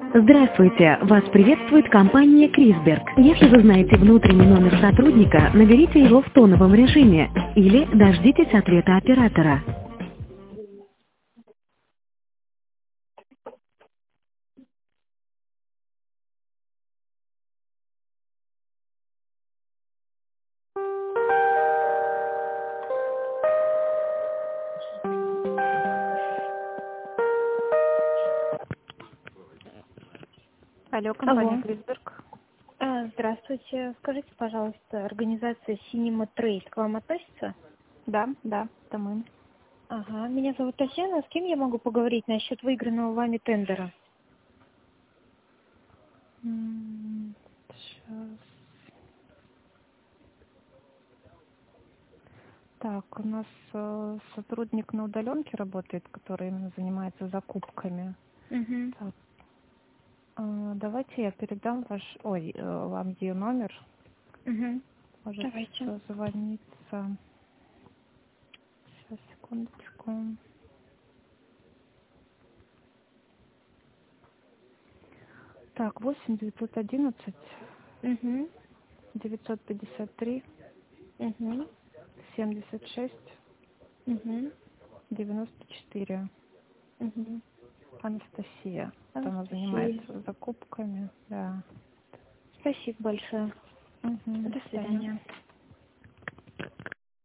Здравствуйте! Вас приветствует компания Крисберг. Если вы знаете внутренний номер сотрудника, наберите его в тоновом режиме или дождитесь ответа оператора. Алло, компания Алло. Крисберг. Здравствуйте. Скажите, пожалуйста, организация Cinema Trade к вам относится? Да, это мы. Ага. Меня зовут Татьяна. С кем я могу поговорить насчет выигранного вами тендера? Сейчас. Так, у нас сотрудник на удаленке работает, который именно занимается закупками. Угу. Так, давайте я передам вам ее номер. Угу. Может Давайте. созвониться. Сейчас, секундочку. Так, 8 911 Угу. 953 Угу. 76 Угу. 94. Угу. Анастасия. Вот она Анастасия. занимается закупками, да. Спасибо большое. Угу, До до свидания. свидания.